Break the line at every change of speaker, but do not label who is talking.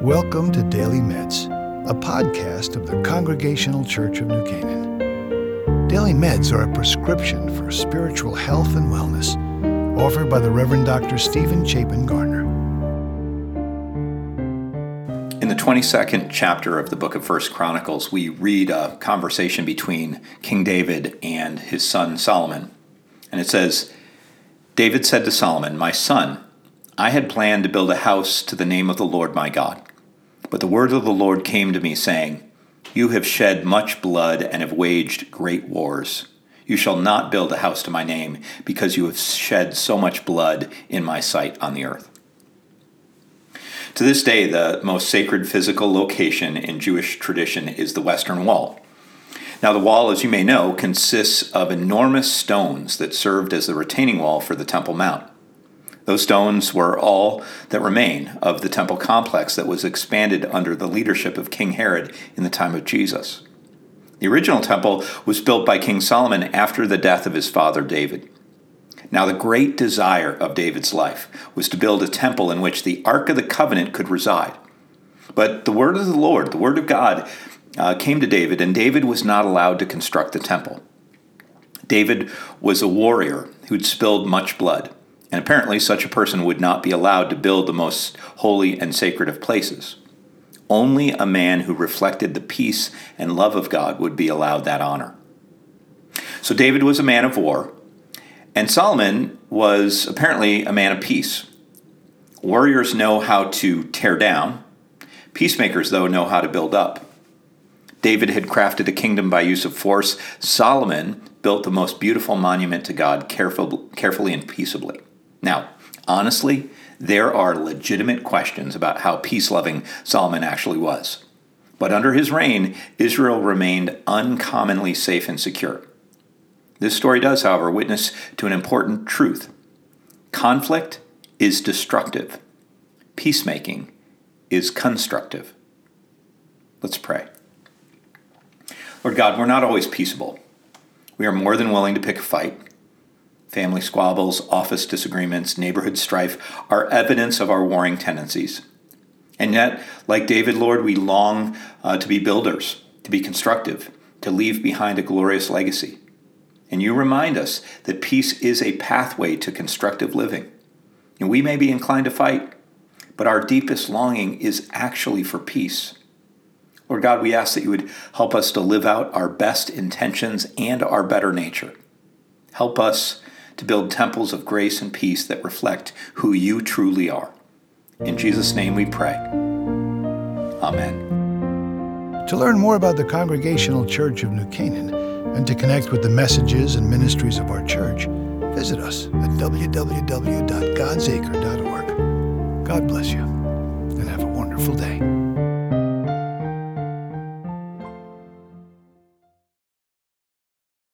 Welcome to Daily Meds, a podcast of the Congregational Church of New Canaan. Daily Meds are a prescription for spiritual health and wellness, offered by the Reverend Dr. Stephen Chapin Gardner.
In the 22nd chapter of the book of 1 Chronicles, we read a conversation between King David and his son Solomon. And it says, David said to Solomon, "My son, I had planned to build a house to the name of the Lord my God. But the word of the Lord came to me, saying, You have shed much blood and have waged great wars. You shall not build a house to my name, because you have shed so much blood in my sight on the earth." To this day, the most sacred physical location in Jewish tradition is the Western Wall. Now, the wall, as you may know, consists of enormous stones that served as the retaining wall for the Temple Mount. Those stones were all that remain of the temple complex that was expanded under the leadership of King Herod in the time of Jesus. The original temple was built by King Solomon after the death of his father David. Now, the great desire of David's life was to build a temple in which the Ark of the Covenant could reside. But the word of the Lord, the word of God, came to David, and David was not allowed to construct the temple. David was a warrior who'd spilled much blood. And apparently such a person would not be allowed to build the most holy and sacred of places. Only a man who reflected the peace and love of God would be allowed that honor. So David was a man of war, and Solomon was apparently a man of peace. Warriors know how to tear down. Peacemakers, though, know how to build up. David had crafted a kingdom by use of force. Solomon built the most beautiful monument to God carefully and peaceably. Now, honestly, there are legitimate questions about how peace-loving Solomon actually was. But under his reign, Israel remained uncommonly safe and secure. This story does, however, witness to an important truth. Conflict is destructive. Peacemaking is constructive. Let's pray. Lord God, we're not always peaceable. We are more than willing to pick a fight. Family squabbles, office disagreements, neighborhood strife are evidence of our warring tendencies. And yet, like David, Lord, we long to be builders, to be constructive, to leave behind a glorious legacy. And you remind us that peace is a pathway to constructive living. And we may be inclined to fight, but our deepest longing is actually for peace. Lord God, we ask that you would help us to live out our best intentions and our better nature. Help us to build temples of grace and peace that reflect who you truly are. In Jesus' name we pray. Amen.
To learn more about the Congregational Church of New Canaan and to connect with the messages and ministries of our church, visit us at www.godsacre.org. God bless you and have a wonderful day.